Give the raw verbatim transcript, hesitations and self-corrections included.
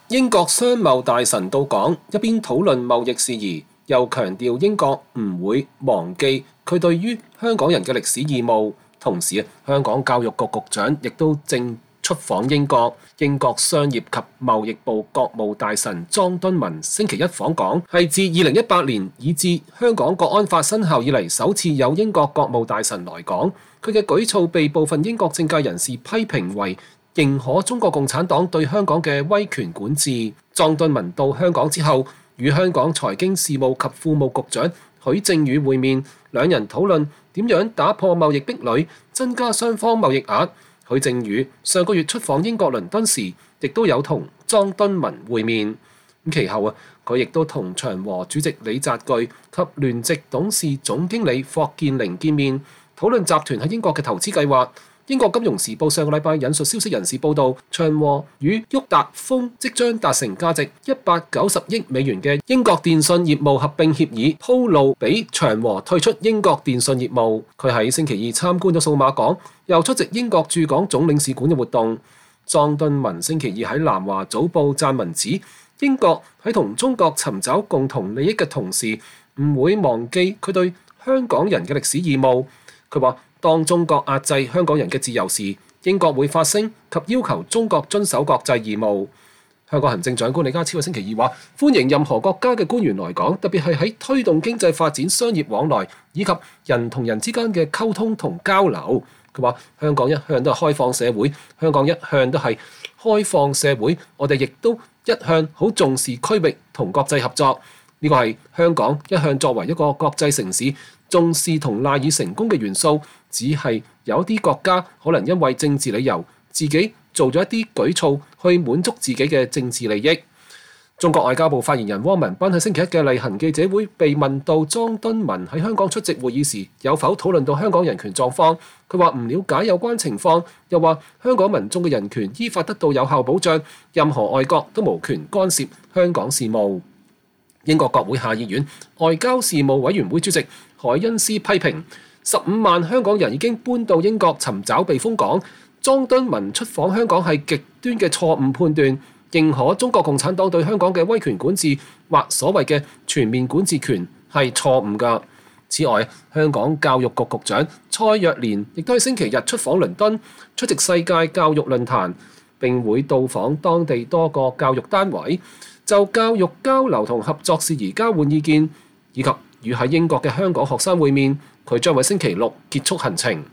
英國商貿大臣到港，一邊討論貿易事宜，又強調英國唔會忘記佢對於香港人嘅歷史義務。同時啊，香港教育局局長亦都正出訪英國。英國商業及貿易部國務大臣莊敦文星期一訪港，係自二零一八年以至香港國安法生效以嚟首次有英國國務大臣來港。佢嘅舉措被部分英國政界人士批評為認可中國共產黨對香港嘅威權管治。莊敦文到香港之後，與香港財經事務及庫務局長許正宇會面，兩人討論點樣打破貿易壁壘，增加雙方貿易額。許正宇上個月出訪英國倫敦時，亦都有同莊敦文會面。其後啊，佢亦都同長和主席李澤鉅及聯席董事總經理霍建寧見面，討論集團喺英國嘅投資計劃。英國金融時報上個禮拜引述消息人士報道，長和與沃達豐即將達成價值一百九十億美元嘅英國電信業務合併協議，鋪路俾長和退出英國電信業務。佢喺星期二參觀咗數碼港，又出席英國駐港總領事館嘅活動。莊敦文星期二喺南華早報撰文指，英國喺同中國尋找共同利益嘅同時，唔會忘記佢對香港人嘅歷史義務。佢話，當中國壓制香港人嘅自由時，英國會發聲及要求中國遵守國際義務。香港行政長官李家超喺星期二話，歡迎任何國家嘅官員來港，特別係喺推動經濟發展、商業往來以及人同人之間嘅溝通同交流。佢話，香港一向都係開放社會，香港一向都係開放社會，我哋亦都一向好重視區域同國際合作。呢個係香港一向作為一個國際城市重視同賴以成功嘅元素。只係有啲國家可能因為政治理由，自己做咗一啲舉措去滿足自己嘅政治利益。中國外交部發言人汪文斌喺星期一嘅例行記者會被問到莊敦文喺香港出席會議時有否討論到香港人權狀況，佢話唔了解有關情況，又話香港民眾嘅人權依法得到有效保障，任何外國都無權干涉香港事務。英國國會下議院外交事務委員會主席凱恩斯批評，十五萬香港人已經搬到英國尋找避風港。莊敦文出訪香港係極端嘅錯誤判斷，認可中國共產黨對香港嘅威權管治或所謂嘅全面管治權係錯誤㗎。此外，香港教育局局長蔡若蓮亦都喺星期日出訪倫敦，出席世界教育論壇，並會到訪當地多個教育單位，就教育交流同合作事宜交換意見，以及與喺英國嘅香港學生會面。佢將喺星期六結束行程。